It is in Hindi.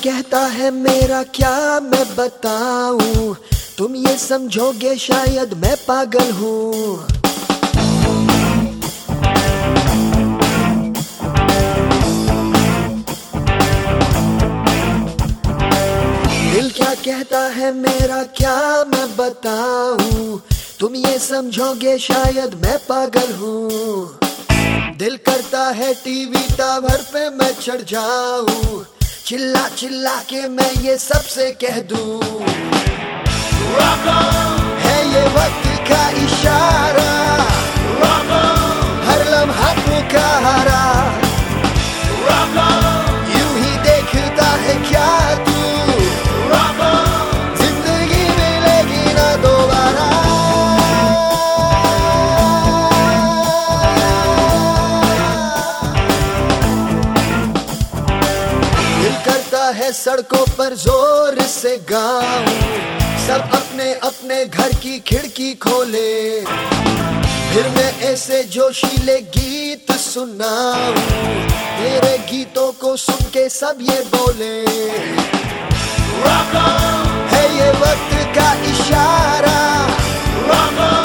कहता है मेरा क्या मैं बताऊं, तुम ये समझोगे शायद मैं पागल हूँ। दिल क्या कहता है मेरा क्या मैं बताऊं, तुम ये समझोगे शायद मैं पागल हूँ। दिल करता है टीवी टावर पे मैं चढ़ जाऊं, चिल्ला चिल्ला के मैं ये सबसे कह दूं, है ये वक्त का इशारा, हर लम्हा पुकारा, यूं ही देखता है क्या तू, जिंदगी मिलेगी ना दोबारा। दिल करता है सड़कों पर जोर से गाऊं, सब अपने अपने घर की खिड़की खोले, फिर मैं ऐसे जोशीले गीत सुनाऊं, तेरे गीतों को सुन के सब ये बोले, है ये वक्त का इशारा,